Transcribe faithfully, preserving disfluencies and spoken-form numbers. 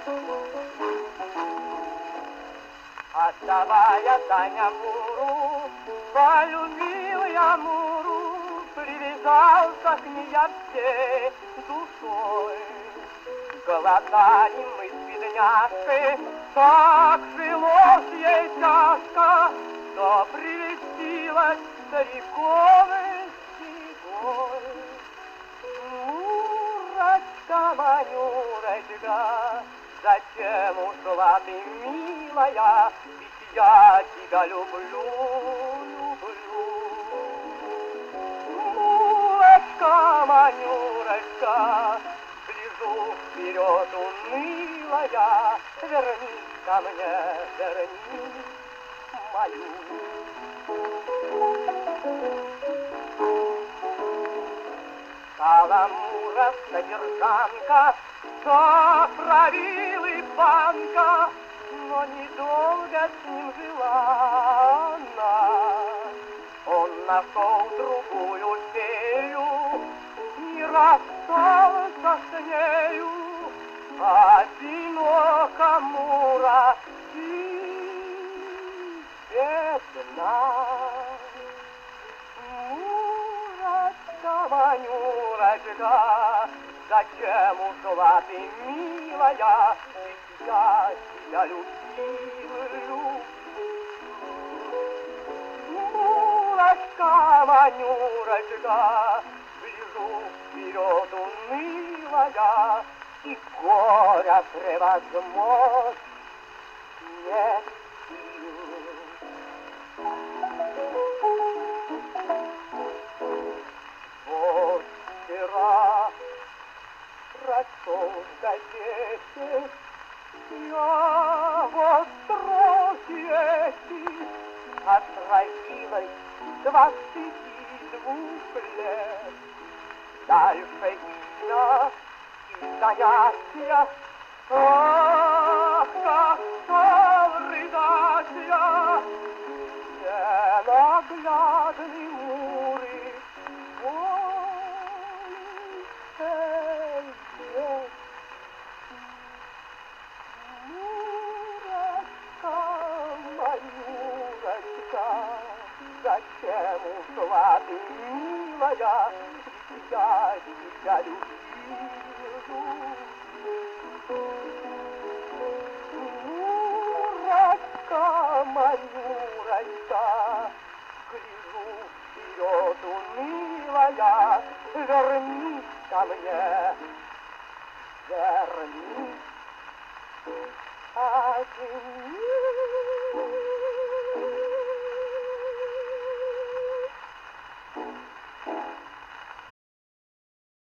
Отдавая дань Амуру, полюбил я Амуру, привязался к ней я всей душой. Голодали мы с бедняжкой, так жилось ей тяжко, что прелестилась стариковой седой. Мурочка, Манюрочка, зачем ушла ты, милая, ведь я тебя люблю, люблю. Мурочка, Манюрочка, гляжу вперед унылая, вернись ко мне, вернись мою. Каламура содержанка, заправил и банка, но недолго с ним жила она. Он нашел другую фею и расстался с нею, одинока Мура и бедна. Мурочка, Манюрочка, зачем ушла ты, милая, ведь я тебя любил. Мурочка, Манюрочка, гляжу вперед унылая, и горя превозмочь нет сил. Вот вчера прочел в газете я вот строки эти отразилась двадцати двух лет. Дальше имя и занятия, ах, как стал рыдать я, ненаглядный Муры, ой, эй, эй. Мурочка, Манюрочка, зачем ушла ты, милая, ведь я тебя любил. Мурочка, Манюрочка, гляжу вперед унылая, вернись ко мне, вернись. Один